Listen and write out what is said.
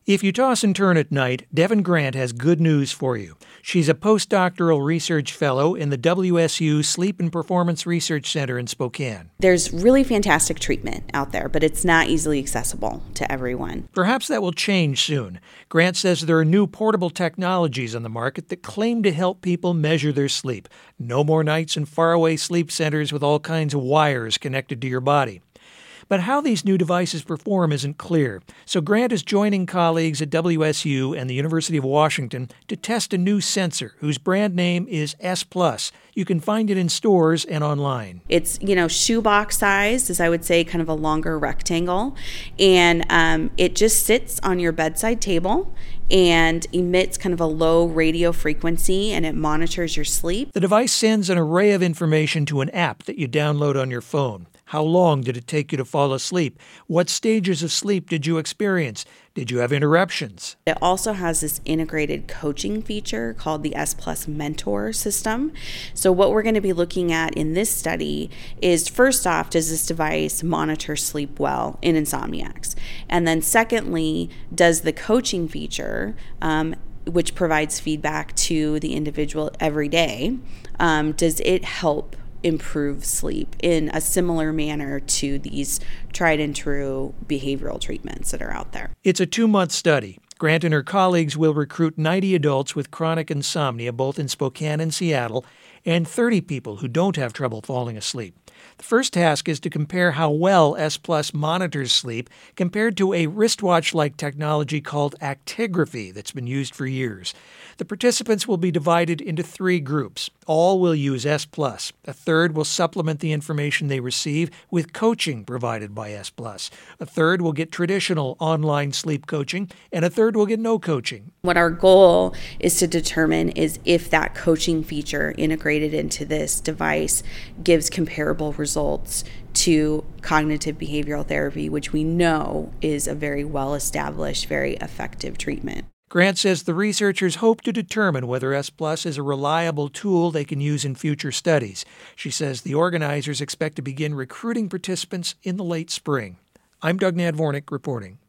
If you toss and turn at night, Devin Grant has good news for you. She's a postdoctoral research fellow in the WSU Sleep and Performance Research Center in Spokane. There's really fantastic treatment out there, but it's not easily accessible to everyone. Perhaps that will change soon. Grant says there are new portable technologies on the market that claim to help people measure their sleep. No more nights in faraway sleep centers with all kinds of wires connected to your body. But how these new devices perform isn't clear, so Grant is joining colleagues at WSU and the University of Washington to test a new sensor whose brand name is S+. You can find it in stores and online. It's, shoebox size, as I would say, kind of a longer rectangle, and it just sits on your bedside table and emits kind of a low radio frequency, and it monitors your sleep. The device sends an array of information to an app that you download on your phone. How long did it take you to fall asleep? What stages of sleep did you experience? Did you have interruptions? It also has this integrated coaching feature called the S+ Mentor system. So what we're going to be looking at in this study is, first off, does this device monitor sleep well in insomniacs? And then secondly, does the coaching feature, which provides feedback to the individual every day, does it help improve sleep in a similar manner to these tried and true behavioral treatments that are out there? It's a 2-month study. Grant and her colleagues will recruit 90 adults with chronic insomnia, both in Spokane and Seattle, and 30 people who don't have trouble falling asleep. The first task is to compare how well S+ monitors sleep compared to a wristwatch-like technology called actigraphy that's been used for years. The participants will be divided into 3 groups. All will use S+. A third will supplement the information they receive with coaching provided by S+. A third will get traditional online sleep coaching, and a third will get no coaching. What our goal is to determine is if that coaching feature integrated into this device gives comparable results to cognitive behavioral therapy, which we know is a very well-established, very effective treatment. Grant says the researchers hope to determine whether S+ is a reliable tool they can use in future studies. She says the organizers expect to begin recruiting participants in the late spring. I'm Doug Nadvornik reporting.